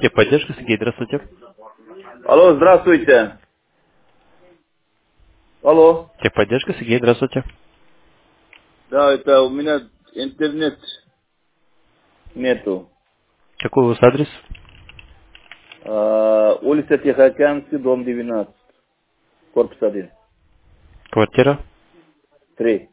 Техподдержка, Сергей, здравствуйте. Алло, здравствуйте. Алло. Техподдержка, Сергей, здравствуйте. Да, это у меня интернет нету. Какой у вас адрес? Улица Тихоокеанский, дом 12, корпус 1, Квартира? 3.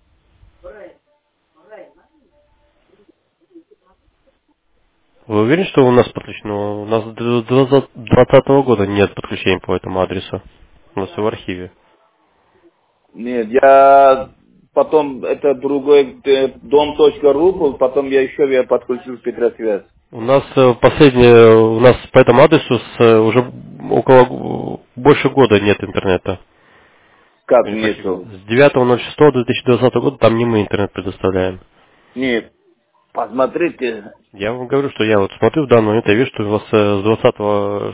Вы уверены, что у нас подключено? У нас до 2020 года нет подключения по этому адресу. У нас все в архиве. Нет, я потом, это другой дом.ру был, потом я подключил Петросвязь. У нас у нас по этому адресу уже около больше года нет интернета. Как Или почти год. нету? С 9.06.2020 года там не мы интернет предоставляем. Нет, посмотрите. Я вам говорю, что я вот смотрю в данный момент, я вижу, что у вас с 20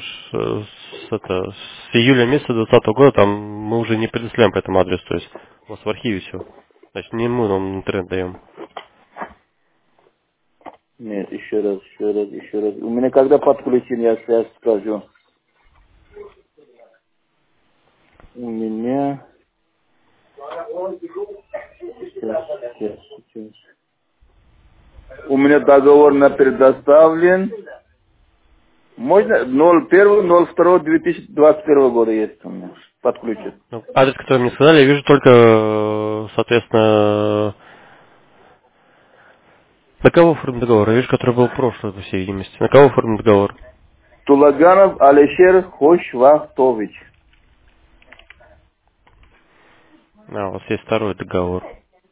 с июля месяца 2020 года там мы уже не предоставляем по этому адресу, то есть у вас в архиве все. Значит, не мы вам интернет даем. Нет, еще раз. У меня когда подключен, я сейчас скажу. У меня... Сейчас. У меня договор на предоставлен. Можно 01.02.2021 года есть у меня. Подключит. Ну, адрес, который мне сказали, я вижу только, соответственно, на кого оформлен договор? Я вижу, который был прошлый, по всей видимости. На кого оформлен договор? Тулаганов Алишер Хошвахтович. А, у вас есть второй договор.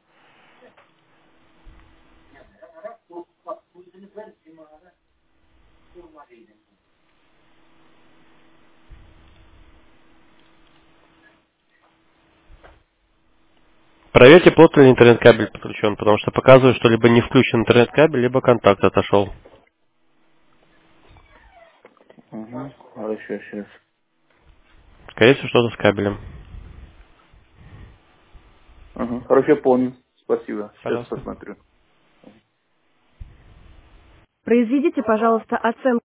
Проверьте, плотно ли интернет-кабель подключен, потому что показывает, что либо не включен интернет-кабель, либо контакт отошел. Угу. Хорошо, сейчас. Скорее всего, что-то с кабелем. Угу. Хорошо, понял. Спасибо. Сейчас Пожалуйста. посмотрю. Произведите, пожалуйста, оценку.